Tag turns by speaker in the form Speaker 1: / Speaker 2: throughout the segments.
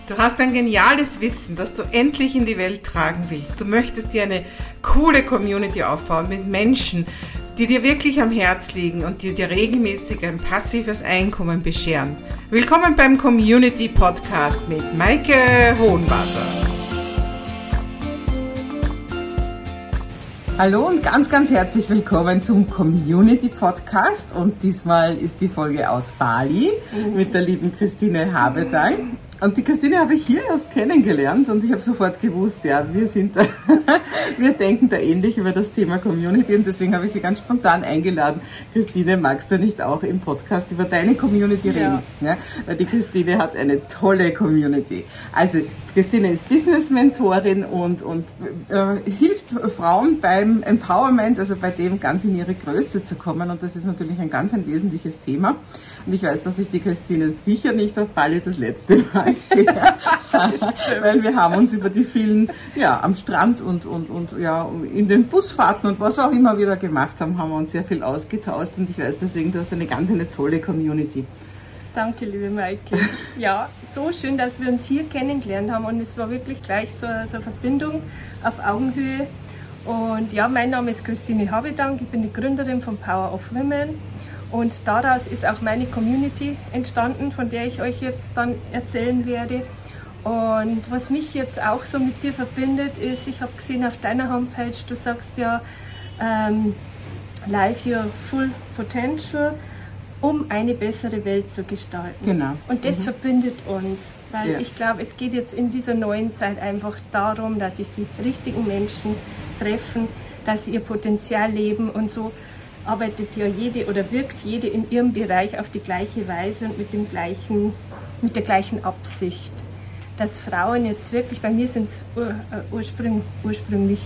Speaker 1: Du hast ein geniales Wissen, das du endlich in die Welt tragen willst. Du möchtest dir eine coole Community aufbauen mit Menschen, die dir wirklich am Herz liegen und die dir regelmäßig ein passives Einkommen bescheren. Willkommen beim Community Podcast mit Maike Hohenwarter. Hallo und ganz herzlich willkommen zum Community Podcast, und diesmal ist die Folge aus Bali mit der lieben Christine Habetang. Und die Christine habe ich hier erst kennengelernt und ich habe sofort gewusst, ja, wir denken da ähnlich über das Thema Community, und deswegen habe ich sie ganz spontan eingeladen. Christine, magst du nicht auch im Podcast über deine Community reden? Ja, weil die Christine hat eine tolle Community. Also Christine ist Business-Mentorin und hilft Frauen beim Empowerment, also bei dem ganz in ihre Größe zu kommen, und das ist natürlich ein wesentliches Thema. Und ich weiß, dass ich die Christine sicher nicht auf Bali das letzte Mal sehe, weil wir haben uns über die vielen, am Strand und in den Busfahrten und was auch immer wir da gemacht haben, haben wir uns sehr viel ausgetauscht, und ich weiß deswegen, du hast eine tolle Community.
Speaker 2: Danke, liebe Maike. Ja, so schön, dass wir uns hier kennengelernt haben, und es war wirklich gleich so eine Verbindung auf Augenhöhe. Und ja, mein Name ist Christine Habetang, ich bin die Gründerin von Power of Women, und daraus ist auch meine Community entstanden, von der ich euch jetzt dann erzählen werde. Und was mich jetzt auch so mit dir verbindet, ist, ich habe gesehen auf deiner Homepage, du sagst ja, Live Your Full Potential, um eine bessere Welt zu gestalten.
Speaker 1: Genau.
Speaker 2: Und das verbindet uns, weil ich glaube, es geht jetzt in dieser neuen Zeit einfach darum, dass sich die richtigen Menschen treffen, dass sie ihr Potenzial leben, und so arbeitet ja jede oder wirkt jede in ihrem Bereich auf die gleiche Weise und mit der gleichen Absicht. Dass Frauen jetzt wirklich, bei mir sind es ursprünglich,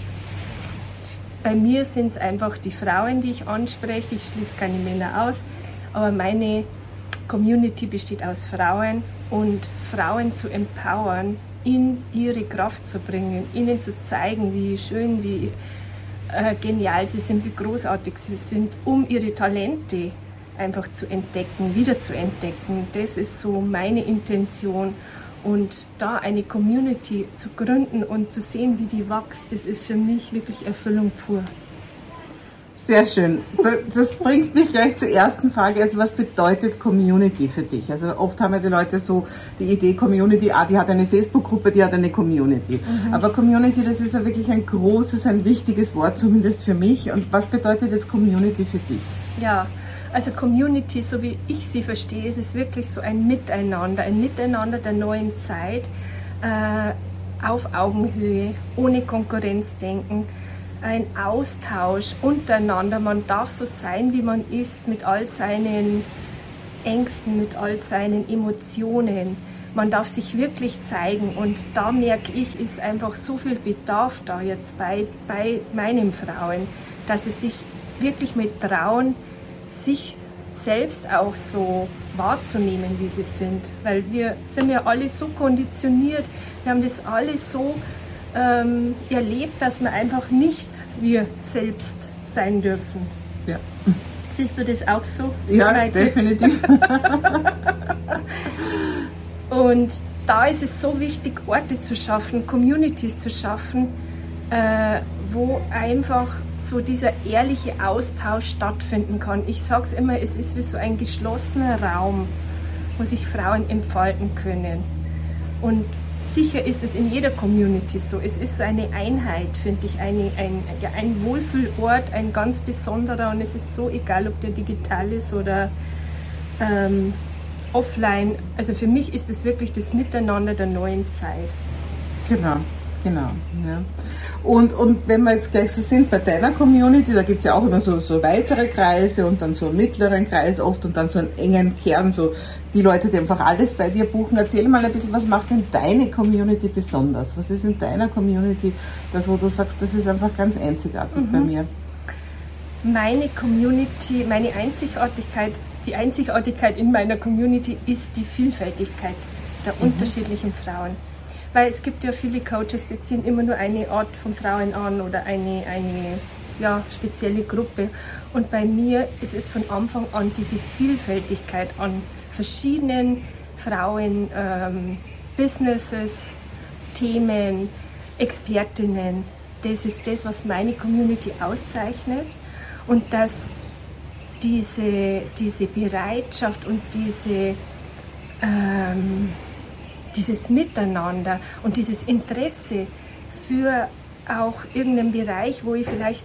Speaker 2: bei mir sind es einfach die Frauen, die ich anspreche, ich schließe keine Männer aus, aber meine Community besteht aus Frauen, und Frauen zu empowern, in ihre Kraft zu bringen, ihnen zu zeigen, wie schön, wie genial sie sind, wie großartig sie sind, um ihre Talente einfach zu entdecken, wieder zu entdecken. Das ist so meine Intention. Und da eine Community zu gründen und zu sehen, wie die wächst, das ist für mich wirklich Erfüllung pur.
Speaker 1: Sehr schön. Das bringt mich gleich zur ersten Frage. Also was bedeutet Community für dich? Also oft haben ja die Leute so die Idee, Community, die hat eine Facebook-Gruppe, die hat eine Community. Aber Community, das ist ja wirklich ein wichtiges Wort, zumindest für mich. Und was bedeutet jetzt Community für dich?
Speaker 2: Ja, also Community, so wie ich sie verstehe, ist es wirklich so ein Miteinander der neuen Zeit, auf Augenhöhe, ohne Konkurrenzdenken. Ein Austausch untereinander, man darf so sein, wie man ist, mit all seinen Ängsten, mit all seinen Emotionen. Man darf sich wirklich zeigen, und da merke ich, ist einfach so viel Bedarf da jetzt bei meinen Frauen, dass sie sich wirklich mit trauen, sich selbst auch so wahrzunehmen, wie sie sind. Weil wir sind ja alle so konditioniert, wir haben das alle so erlebt, dass wir einfach nicht wir selbst sein dürfen.
Speaker 1: Ja.
Speaker 2: Siehst du das auch so?
Speaker 1: Ja, Maike? Definitiv.
Speaker 2: Und da ist es so wichtig, Orte zu schaffen, Communities zu schaffen, wo einfach so dieser ehrliche Austausch stattfinden kann. Ich sage es immer, es ist wie so ein geschlossener Raum, wo sich Frauen entfalten können. Und sicher ist es in jeder Community so. Es ist so eine Einheit, finde ich, ein Wohlfühlort, ein ganz besonderer, und es ist so egal, ob der digital ist oder offline. Also für mich ist es wirklich das Miteinander der neuen Zeit.
Speaker 1: Genau. Ja. Und wenn wir jetzt gleich so sind bei deiner Community, da gibt es ja auch immer so weitere Kreise und dann so einen mittleren Kreis oft und dann so einen engen Kern, so die Leute, die einfach alles bei dir buchen. Erzähl mal ein bisschen, was macht denn deine Community besonders? Was ist in deiner Community das, wo du sagst, das ist einfach ganz einzigartig bei mir?
Speaker 2: Meine Community, die Einzigartigkeit in meiner Community ist die Vielfältigkeit der unterschiedlichen Frauen. Weil es gibt ja viele Coaches, die ziehen immer nur eine Art von Frauen an oder eine spezielle Gruppe. Und bei mir ist es von Anfang an diese Vielfältigkeit an verschiedenen Frauen Businesses, Themen, Expertinnen. Das ist das, was meine Community auszeichnet. Und dass diese Bereitschaft und dieses Miteinander und dieses Interesse für auch irgendeinen Bereich, wo ich vielleicht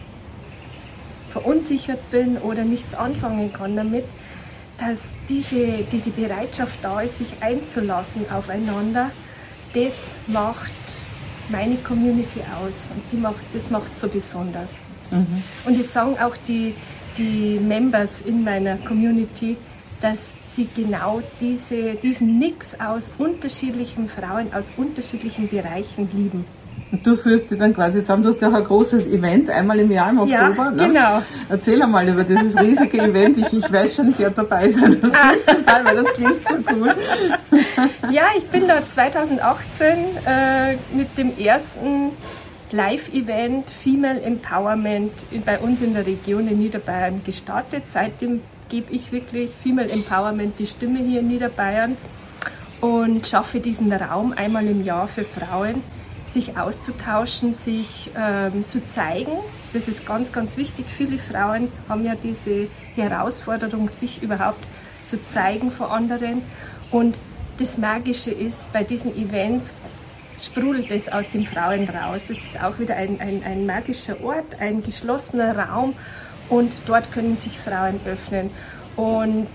Speaker 2: verunsichert bin oder nichts anfangen kann damit, dass diese Bereitschaft da ist, sich einzulassen aufeinander, das macht meine Community aus und das macht so besonders. Mhm. Und es sagen auch die Members in meiner Community, dass sie genau diesen Mix aus unterschiedlichen Frauen, aus unterschiedlichen Bereichen lieben.
Speaker 1: Und du führst sie dann quasi zusammen, du hast ja auch ein großes Event, einmal im Jahr im Oktober.
Speaker 2: Ja, genau.
Speaker 1: Ne? Erzähl einmal über dieses riesige Event, ich weiß schon, ich werde dabei sein, das nächste Mal, weil das klingt so cool.
Speaker 2: Ja, ich bin da 2018 mit dem ersten Live-Event Female Empowerment bei uns in der Region in Niederbayern gestartet. Seitdem gebe ich wirklich Female Empowerment die Stimme hier in Niederbayern und schaffe diesen Raum einmal im Jahr für Frauen, sich auszutauschen, sich zu zeigen. Das ist ganz, ganz wichtig. Viele Frauen haben ja diese Herausforderung, sich überhaupt zu zeigen vor anderen. Und das Magische ist, bei diesen Events sprudelt es aus den Frauen raus. Das ist auch wieder ein magischer Ort, ein geschlossener Raum und dort können sich Frauen öffnen. Und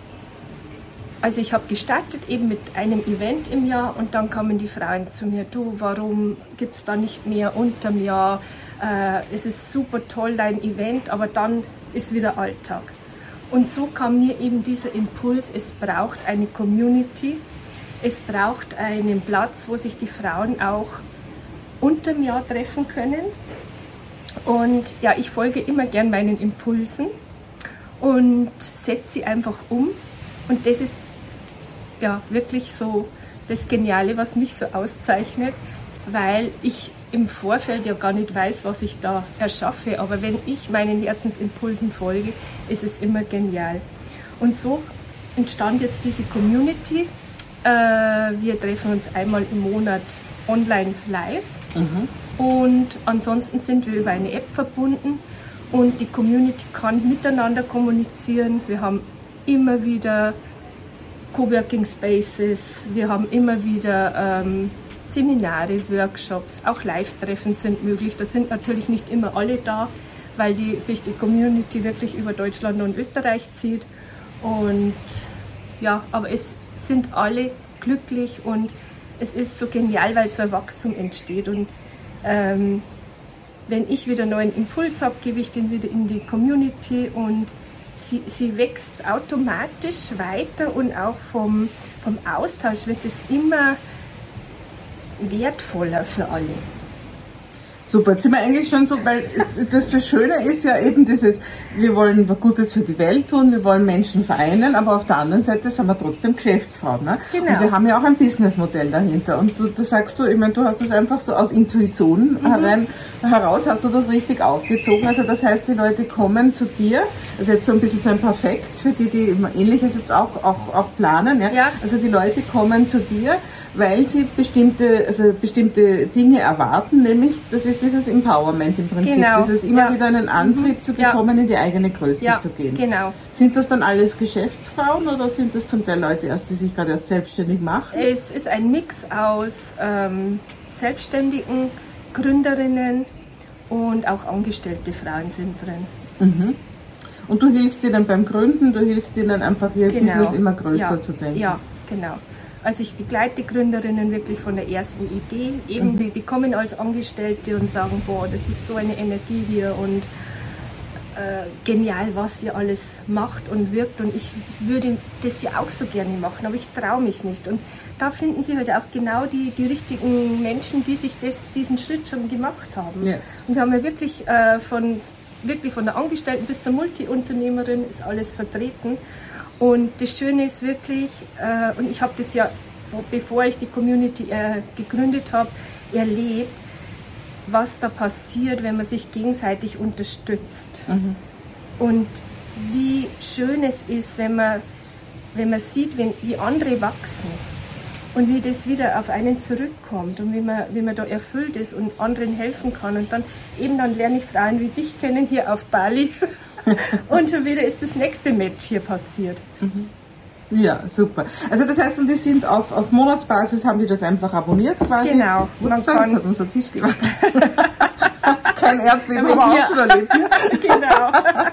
Speaker 2: also ich habe gestartet eben mit einem Event im Jahr und dann kamen die Frauen zu mir, du, warum gibt es da nicht mehr unterm Jahr? Es ist super toll, dein Event, aber dann ist wieder Alltag. Und so kam mir eben dieser Impuls, es braucht eine Community, es braucht einen Platz, wo sich die Frauen auch unterm Jahr treffen können. Und ja, ich folge immer gern meinen Impulsen und setze sie einfach um. Und das ist ja wirklich so das Geniale, was mich so auszeichnet, weil ich im Vorfeld ja gar nicht weiß, was ich da erschaffe. Aber wenn ich meinen Herzensimpulsen folge, ist es immer genial. Und so entstand jetzt diese Community. Wir treffen uns einmal im Monat online live. Mhm. Und ansonsten sind wir über eine App verbunden und die Community kann miteinander kommunizieren. Wir haben immer wieder Coworking Spaces, wir haben immer wieder Seminare, Workshops, auch Live-Treffen sind möglich. Da sind natürlich nicht immer alle da, weil sich die Community wirklich über Deutschland und Österreich zieht. Und ja, aber es sind alle glücklich und es ist so genial, weil so ein Wachstum entsteht. Und wenn ich wieder neuen Impuls habe, gebe ich den wieder in die Community und sie wächst automatisch weiter und auch vom Austausch wird es immer wertvoller für alle.
Speaker 1: Super, jetzt sind wir eigentlich schon so, weil das Schöne ist ja eben dieses, wir wollen was Gutes für die Welt tun, wir wollen Menschen vereinen, aber auf der anderen Seite sind wir trotzdem Geschäftsfrauen. Ne? Genau. Und wir haben ja auch ein Businessmodell dahinter. Und da sagst du, ich meine, du hast das einfach so aus Intuition heraus, hast du das richtig aufgezogen. Also das heißt, die Leute kommen zu dir, also jetzt so ein bisschen so ein Perfekt für die Ähnliches jetzt auch planen. Ja? Ja. Also die Leute kommen zu dir, weil sie bestimmte Dinge erwarten, nämlich das ist dieses Empowerment im Prinzip,
Speaker 2: genau.
Speaker 1: dieses immer wieder einen Antrieb zu bekommen, in die eigene Größe zu gehen.
Speaker 2: Genau.
Speaker 1: Sind das dann alles Geschäftsfrauen oder sind das zum Teil Leute, die sich gerade erst selbstständig machen?
Speaker 2: Es ist ein Mix aus Selbstständigen, Gründerinnen und auch angestellte Frauen sind drin.
Speaker 1: Mhm. Und du hilfst ihnen beim Gründen, du hilfst ihnen einfach ihr Business immer größer zu denken.
Speaker 2: Ja, genau. Also ich begleite Gründerinnen wirklich von der ersten Idee. Eben, die kommen als Angestellte und sagen, boah, das ist so eine Energie hier und genial, was ihr alles macht und wirkt. Und ich würde das ja auch so gerne machen, aber ich traue mich nicht. Und da finden sie halt auch genau die richtigen Menschen, die sich diesen Schritt schon gemacht haben. Ja. Und wir haben ja wirklich von der Angestellten bis zur Multiunternehmerin ist alles vertreten. Und das Schöne ist wirklich, und ich habe das ja, bevor ich die Community gegründet habe, erlebt, was da passiert, wenn man sich gegenseitig unterstützt. Mhm. Und wie schön es ist, wenn man sieht, wie andere wachsen. und wie das wieder auf einen zurückkommt und wie man da erfüllt ist und anderen helfen kann. Und dann lerne ich Frauen wie dich kennen hier auf Bali und schon wieder ist das nächste Match hier passiert.
Speaker 1: Ja, super. Also das heißt, und die sind auf Monatsbasis, haben die das einfach abonniert quasi?
Speaker 2: Genau.
Speaker 1: Ups, jetzt hat unser Tisch gemacht. Kein Erdbeben, aber auch schon erlebt.
Speaker 2: Genau.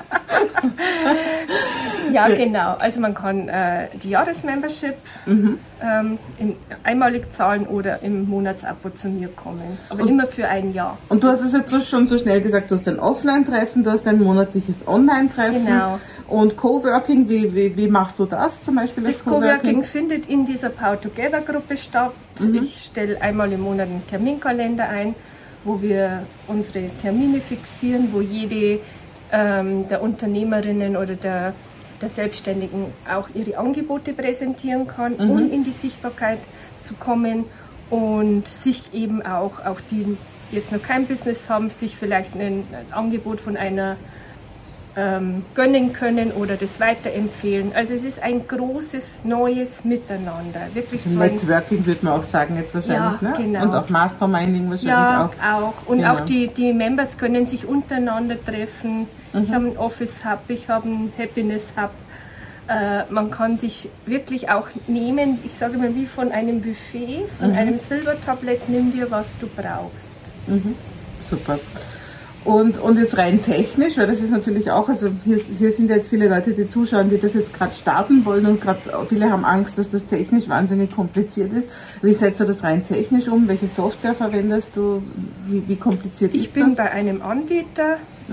Speaker 2: Ja, genau. Also man kann die Jahresmembership einmalig zahlen oder im Monatsabo zu mir kommen. Aber immer für ein Jahr.
Speaker 1: Und du hast es jetzt schon so schnell gesagt, du hast ein Offline-Treffen, du hast ein monatliches Online-Treffen.
Speaker 2: Genau.
Speaker 1: Und Coworking, wie machst du das zum Beispiel?
Speaker 2: Das Coworking findet in dieser Power Together Gruppe statt. Ich stelle einmal im Monat einen Terminkalender ein, wo wir unsere Termine fixieren, wo jede der Unternehmerinnen oder der Selbstständigen auch ihre Angebote präsentieren kann, um in die Sichtbarkeit zu kommen und sich eben auch die jetzt noch kein Business haben, sich vielleicht ein Angebot von einer gönnen können oder das weiterempfehlen. Also es ist ein großes, neues Miteinander. Wirklich so
Speaker 1: Networking würde man auch sagen jetzt wahrscheinlich,
Speaker 2: ja,
Speaker 1: ne?
Speaker 2: Genau.
Speaker 1: Und auch Masterminding wahrscheinlich
Speaker 2: ja,
Speaker 1: auch.
Speaker 2: Und
Speaker 1: genau.
Speaker 2: auch die Members können sich untereinander treffen. Ich habe einen Office Hub, ich habe einen Happiness Hub. Man kann sich wirklich auch nehmen, ich sage mal wie von einem Buffet, von einem Silbertablett, nimm dir, was du brauchst.
Speaker 1: Super. Und jetzt rein technisch, weil das ist natürlich auch, also hier sind ja jetzt viele Leute, die zuschauen, die das jetzt gerade starten wollen und gerade viele haben Angst, dass das technisch wahnsinnig kompliziert ist. Wie setzt du das rein technisch um? Welche Software verwendest du? Wie kompliziert ist das?
Speaker 2: Ich bin bei einem Anbieter,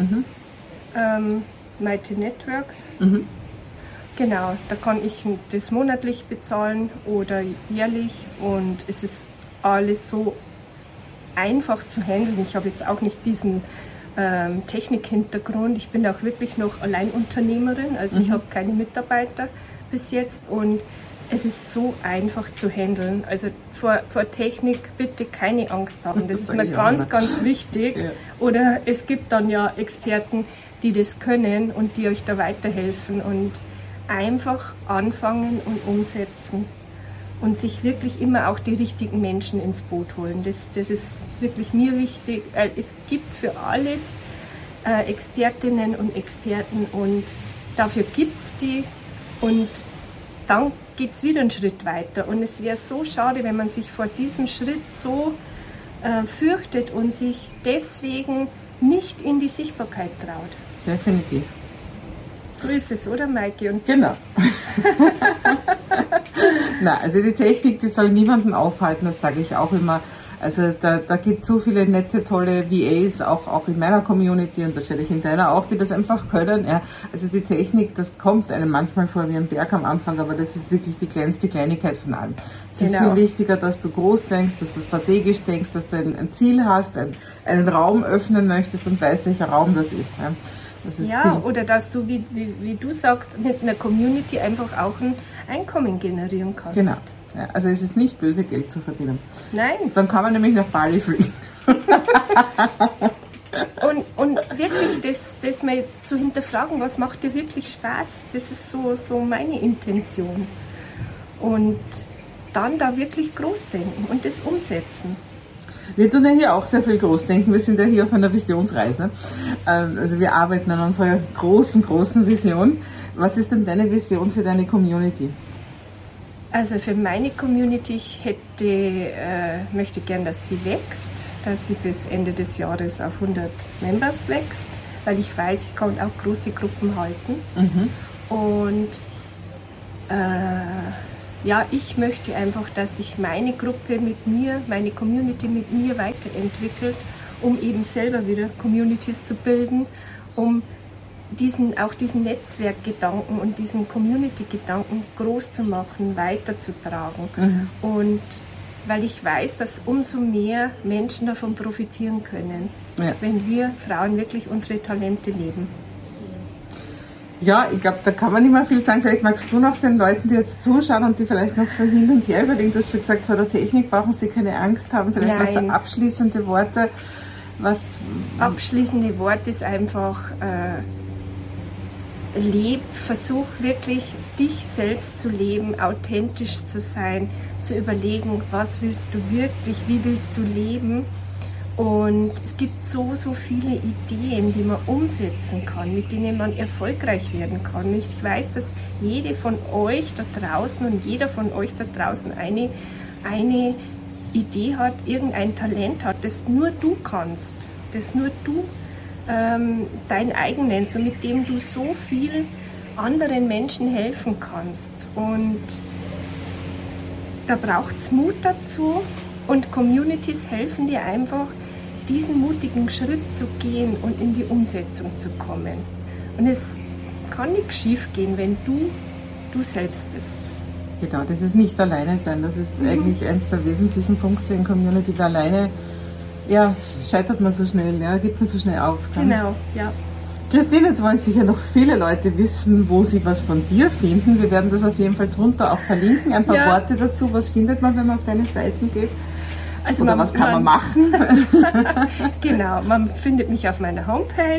Speaker 2: Mighty Networks. Genau, da kann ich das monatlich bezahlen oder jährlich und es ist alles so einfach zu handeln. Ich habe jetzt auch nicht diesen Technikhintergrund. Ich bin auch wirklich noch Alleinunternehmerin, also ich habe keine Mitarbeiter bis jetzt und es ist so einfach zu handeln. Also vor Technik bitte keine Angst haben, das ist mir ganz, ganz wichtig. Ja. Oder es gibt dann ja Experten, die das können und die euch da weiterhelfen und einfach anfangen und umsetzen. Und sich wirklich immer auch die richtigen Menschen ins Boot holen. Das ist wirklich mir wichtig. Es gibt für alles Expertinnen und Experten und dafür gibt es die und dann geht es wieder einen Schritt weiter. Und es wäre so schade, wenn man sich vor diesem Schritt so fürchtet und sich deswegen nicht in die Sichtbarkeit traut.
Speaker 1: Definitiv.
Speaker 2: So ist es, oder Maike? Und
Speaker 1: genau. Na, also die Technik, die soll niemanden aufhalten, das sage ich auch immer. Also da gibt es so viele nette, tolle VAs, auch in meiner Community und wahrscheinlich in deiner auch, die das einfach können. Ja. Also die Technik, das kommt einem manchmal vor wie ein Berg am Anfang, aber das ist wirklich die kleinste Kleinigkeit von allem. Es ist viel wichtiger, dass du groß denkst, dass du strategisch denkst, dass du ein Ziel hast, einen Raum öffnen möchtest und weißt, welcher Raum das ist. Ja.
Speaker 2: Ja, oder dass du, wie du sagst, mit einer Community einfach auch ein Einkommen generieren kannst.
Speaker 1: Genau. Ja, also es ist nicht böse, Geld zu verdienen.
Speaker 2: Nein.
Speaker 1: Dann kann man nämlich nach Bali fliegen.
Speaker 2: und wirklich das mal zu hinterfragen, was macht dir wirklich Spaß, das ist so meine Intention. Und dann da wirklich groß denken und das umsetzen.
Speaker 1: Wir tun ja hier auch sehr viel Großdenken. Wir sind ja hier auf einer Visionsreise. Also wir arbeiten an unserer großen Vision. Was ist denn deine Vision für deine Community?
Speaker 2: Also für meine Community, ich möchte gern, dass sie wächst, dass sie bis Ende des Jahres auf 100 Members wächst, weil ich weiß, ich kann auch große Gruppen halten. Und ja, ich möchte einfach, dass sich meine Gruppe mit mir, meine Community mit mir weiterentwickelt, um eben selber wieder Communities zu bilden, um diesen Netzwerkgedanken und diesen Community-Gedanken groß zu machen, weiterzutragen. Und weil ich weiß, dass umso mehr Menschen davon profitieren können, wenn wir Frauen wirklich unsere Talente leben.
Speaker 1: Ja, ich glaube, da kann man nicht mehr viel sagen. Vielleicht magst du noch den Leuten, die jetzt zuschauen und die vielleicht noch so hin und her überlegen, du hast schon gesagt, vor der Technik brauchen sie keine Angst haben. Vielleicht was so abschließende Worte. Abschließende Worte ist einfach,
Speaker 2: versuch wirklich dich selbst zu leben, authentisch zu sein, zu überlegen, was willst du wirklich, wie willst du leben. Und es gibt so viele Ideen, die man umsetzen kann, mit denen man erfolgreich werden kann. Und ich weiß, dass jede von euch da draußen und jeder von euch da draußen eine Idee hat, irgendein Talent hat, das nur du kannst, das nur du dein eigen nennst und mit dem du so vielen anderen Menschen helfen kannst. Und da braucht es Mut dazu und Communities helfen dir einfach, diesen mutigen Schritt zu gehen und in die Umsetzung zu kommen. Und es kann nichts schief gehen, wenn du selbst bist.
Speaker 1: Genau, das ist nicht alleine sein. Das ist eigentlich eines der wesentlichen Punkte in Community. Weil alleine, ja, scheitert man so schnell, ja, gibt man so schnell auf.
Speaker 2: Genau, ja.
Speaker 1: Christine, jetzt wollen sicher noch viele Leute wissen, wo sie was von dir finden. Wir werden das auf jeden Fall drunter auch verlinken. Ein paar Worte dazu. Was findet man, wenn man auf deine Seiten geht? Also oder was kann man machen?
Speaker 2: Genau, man findet mich auf meiner Homepage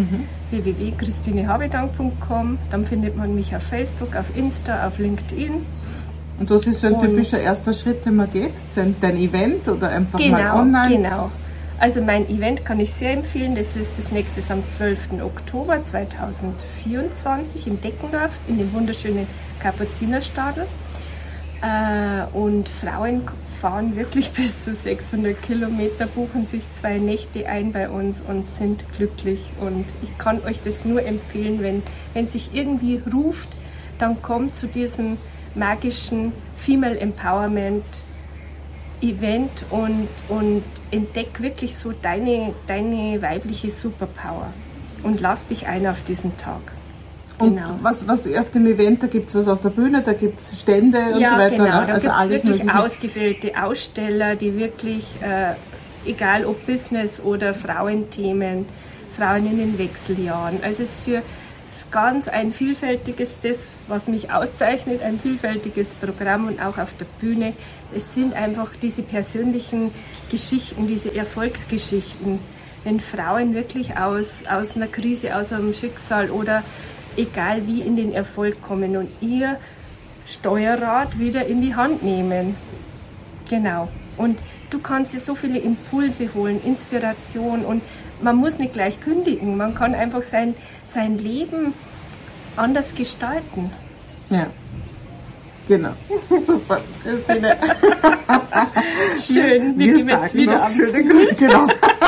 Speaker 2: www.christinehabedank.com. Dann findet man mich auf Facebook, auf Insta, auf LinkedIn.
Speaker 1: Und das ist so ein typischer erster Schritt, den man geht? Dein Event oder einfach mal online?
Speaker 2: Genau. Also mein Event kann ich sehr empfehlen. Das ist das nächste am 12. Oktober 2024 in Deckendorf in dem wunderschönen Kapuzinerstadel. Und Frauen fahren wirklich bis zu 600 Kilometer, buchen sich 2 Nächte ein bei uns und sind glücklich. Und ich kann euch das nur empfehlen, wenn sich irgendwie ruft, dann kommt zu diesem magischen Female Empowerment Event und entdeck wirklich so deine weibliche Superpower und lass dich ein auf diesen Tag.
Speaker 1: Und genau. Was auf dem Event, da gibt es was auf der Bühne, da gibt es Stände und so weiter.
Speaker 2: Genau, da
Speaker 1: also
Speaker 2: gibt es wirklich
Speaker 1: mögliche.
Speaker 2: Ausgewählte Aussteller, die wirklich, egal ob Business oder Frauenthemen, Frauen in den Wechseljahren, also es ist für ganz ein vielfältiges, das was mich auszeichnet, ein vielfältiges Programm und auch auf der Bühne. Es sind einfach diese persönlichen Geschichten, diese Erfolgsgeschichten, wenn Frauen wirklich aus einer Krise, aus einem Schicksal oder egal wie in den Erfolg kommen und ihr Steuerrad wieder in die Hand nehmen. Genau. Und du kannst dir so viele Impulse holen, Inspiration und man muss nicht gleich kündigen. Man kann einfach sein Leben anders gestalten.
Speaker 1: Ja. Genau. Super, Christine.
Speaker 2: Schön, wir gehen jetzt wieder am
Speaker 1: Genau.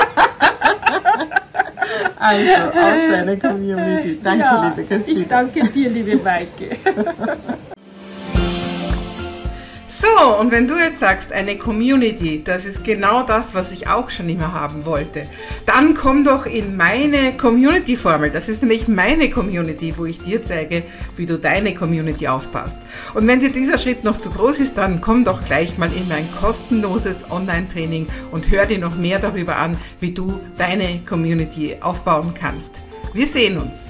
Speaker 1: Also, auf deine Community. Danke, liebe Christine.
Speaker 2: Ich danke dir, liebe Maike.
Speaker 1: So, und wenn du jetzt sagst, eine Community, das ist genau das, was ich auch schon immer haben wollte, dann komm doch in meine Community-Formel. Das ist nämlich meine Community, wo ich dir zeige, wie du deine Community aufbaust. Und wenn dir dieser Schritt noch zu groß ist, dann komm doch gleich mal in mein kostenloses Online-Training und hör dir noch mehr darüber an, wie du deine Community aufbauen kannst. Wir sehen uns.